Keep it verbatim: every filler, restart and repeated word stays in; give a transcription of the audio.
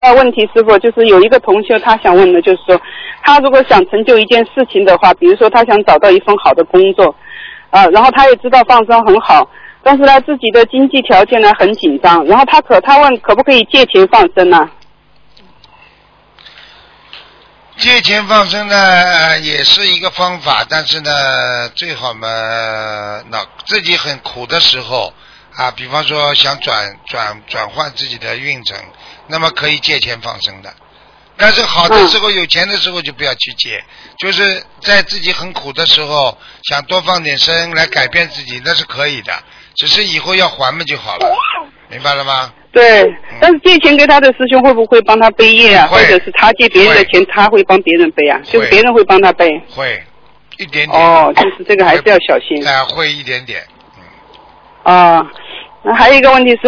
呃，问题师傅就是有一个同学他想问的，就是说，他如果想成就一件事情的话，比如说他想找到一份好的工作，呃，然后他也知道放生很好，但是呢自己的经济条件呢很紧张，然后他可他问可不可以借钱放生呢？ 借钱放生呢也是一个方法，但是呢最好嘛，那自己很苦的时候啊，比方说想转转转换自己的运程，那么可以借钱放生的。但是好的时候、嗯、有钱的时候就不要去借，就是在自己很苦的时候想多放点生来改变自己，那是可以的，只是以后要还嘛就好了，明白了吗？ 对、嗯，但是借钱给他的师兄会不会帮他背业啊？或者是他借别人的钱他会帮别人背啊？就是别人会帮他背？ 会，一点点。 哦，就是这个还是要小心。 啊、呃，会一点点。 嗯。啊，那还有一个问题是。